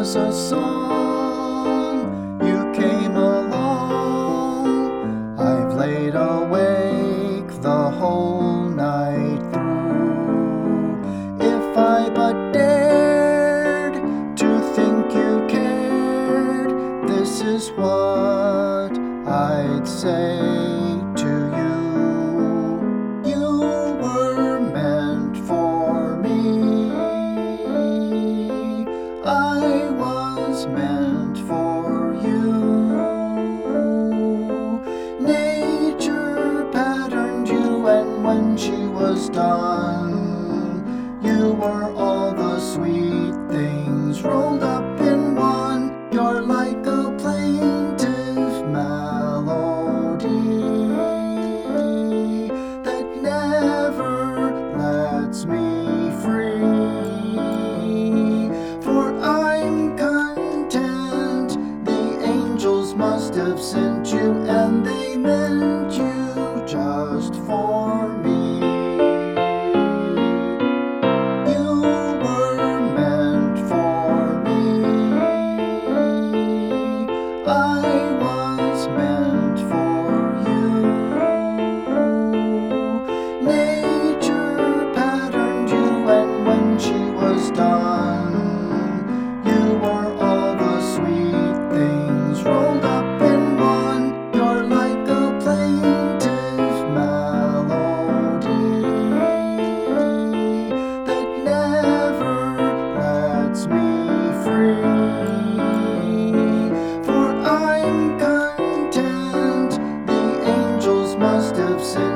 was a song. You came along. I've laid awake the whole night through. If I but dared to think you cared, this is what I'd say to you. You were meant for me. I was meant for you. Nature patterned you, and when she was done, you were all the sweet things rolled up in one. You're like a plaintive melody that never lets me free. For I'm content the angels must have sent you, and they meant you just for me. You were meant for me. I was meant for you. Nature patterned you, and when she was done, you were all the sweet things rolled up in one. You're like a plaintive melody that never lets me free. For I'm content the angels must have sent